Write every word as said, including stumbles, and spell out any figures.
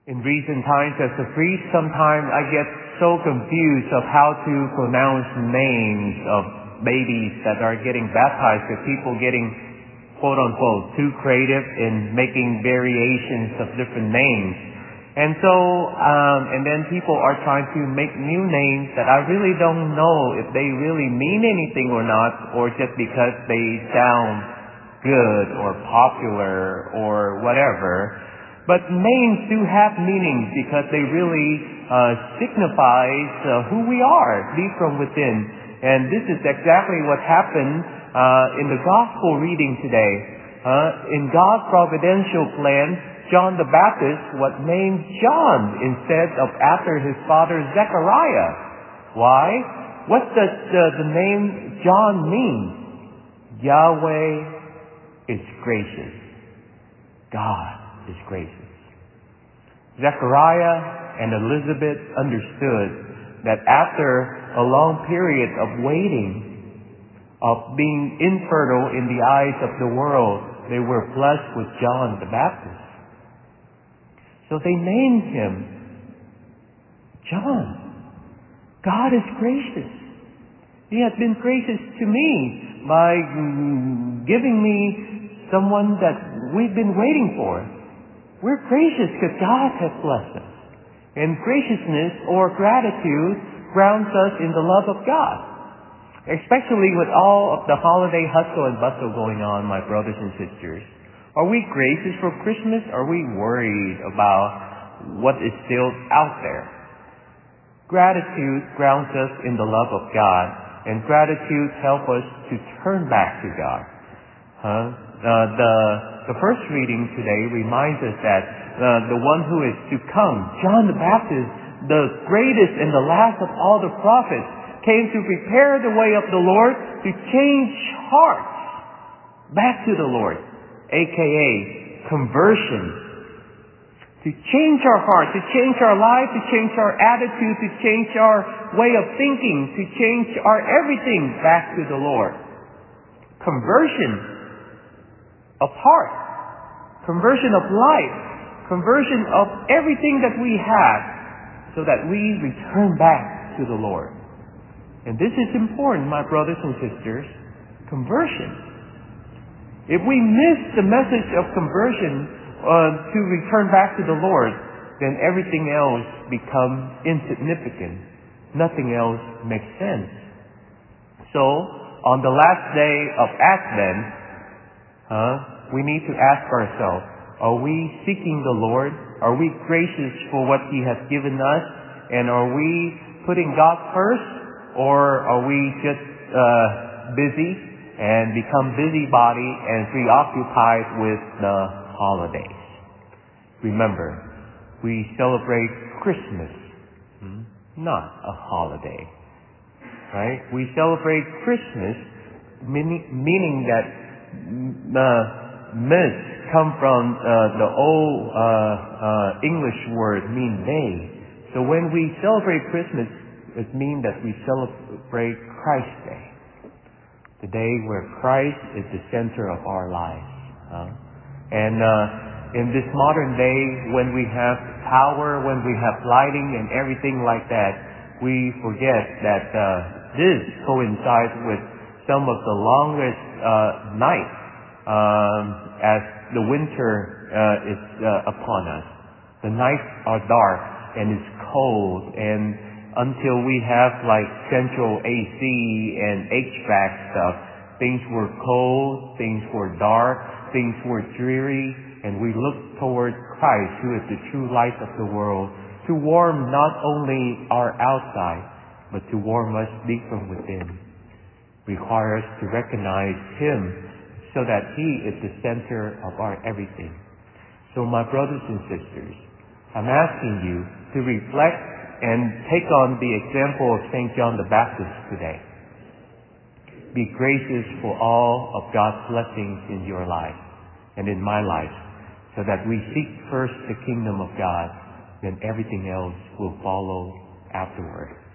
In recent times, as a priest, sometimes I get so confused of how to pronounce names of babies that are getting baptized, with people getting quote-unquote too creative in making variations of different names. And so, um, and then people are trying to make new names that I really don't know if they really mean anything or not, or just because they sound good or popular or whatever. But names do have meanings because they really uh, signifies uh, who we are deep from within. And this is exactly what happened uh, in the gospel reading today. Uh, in God's providential plan, John the Baptist was named John instead of after his father Zechariah. Why? What does the, the name John mean? Yahweh is gracious. God is gracious. Zechariah and Elizabeth understood that after a long period of waiting, of being infertile in the eyes of the world, they were blessed with John the Baptist. So they named him John. God is gracious. He has been gracious to me by giving me someone that we've been waiting for. We're gracious because God has blessed us. And graciousness or gratitude grounds us in the love of God. Especially with all of the holiday hustle and bustle going on, my brothers and sisters. Are we gracious for Christmas? Are we worried about what is still out there? Gratitude grounds us in the love of God. And gratitude helps us to turn back to God. Huh? Uh, the the first reading today reminds us that uh, the one who is to come, John the Baptist, the greatest and the last of all the prophets, came to prepare the way of the Lord, to change hearts back to the Lord, aka conversion. To change our hearts, to change our life, to change our attitude, to change our way of thinking, to change our everything back to the Lord. Conversion of heart, conversion of life, conversion of everything that we have, so that we return back to the Lord. And this is important, my brothers and sisters, conversion. If we miss the message of conversion uh, to return back to the Lord, then everything else becomes insignificant. Nothing else makes sense. So, on the last day of Advent, Uh, we need to ask ourselves, are we seeking the Lord? Are we gracious for what He has given us? And are we putting God first? Or are we just uh, busy and become busybody and preoccupied with the holidays? Remember, we celebrate Christmas, not a holiday. Right? We celebrate Christmas, meaning, meaning that the myths come from uh, the old uh, uh, English word mean they. So when we celebrate Christmas, it means that we celebrate Christ Day, the day where Christ is the center of our lives. Huh? And uh, in this modern day, when we have power, when we have lighting and everything like that, we forget that uh, this coincides with some of the longest uh, nights um, as the winter uh, is uh, upon us. The nights are dark and it's cold, and until we have like central A C and H V A C stuff, things were cold, things were dark, things were dreary, and we look toward Christ, who is the true light of the world, to warm not only our outside, but to warm us deep from within. Requires to recognize Him so that He is the center of our everything. So my brothers and sisters, I'm asking you to reflect and take on the example of Saint John the Baptist today. Be gracious for all of God's blessings in your life and in my life, so that we seek first the kingdom of God, then everything else will follow afterward.